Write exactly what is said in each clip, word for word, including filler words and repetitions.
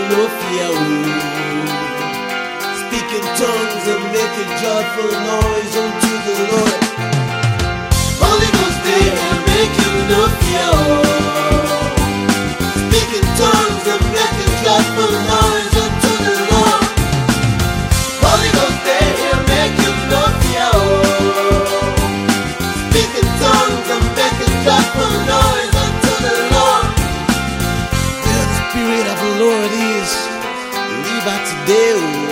no fear. Speaking tongues and making joyful noise unto the Lord. Holy Ghost there, making no fear. Speaking tongues and making joyful noise unto the Lord. Holy Ghost there, making no fear. Speaking tongues and making joyful noise unto the Lord. Where the Spirit of the Lord is, leave out today.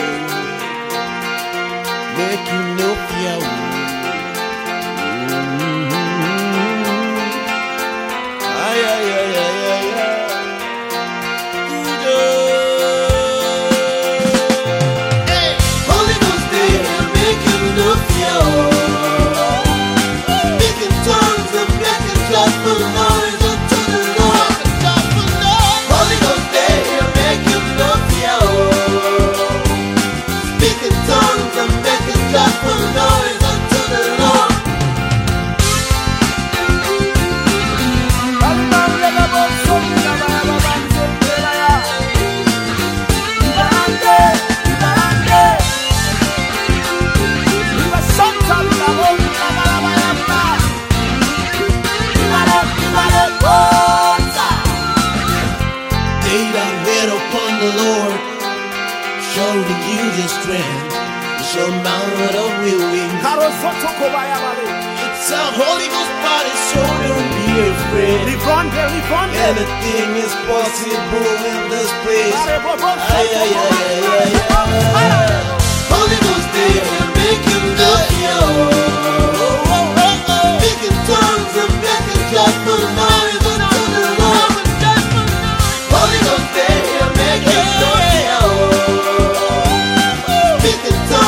Make you no fear. Ay, ay, ay, ay, ay, ay. Hey. Holy Ghost there, make you no fear. Speaking tongues and making joyful noise unto the Lord. Holy Ghost there, make you no fear. Speaking tongues and making joyful noise unto the Lord. They that wait upon the Lord shall renew their strength. They shall mount up with wings. It's a Holy Ghost party, so don't be afraid. Anything is possible in this place. Ay, ay, ay, ay, ay, ay. Holy Ghost there, making the fear. Making tongues and making joyful noise unto the Lord. Holy Ghost there, making the fear. Making tongues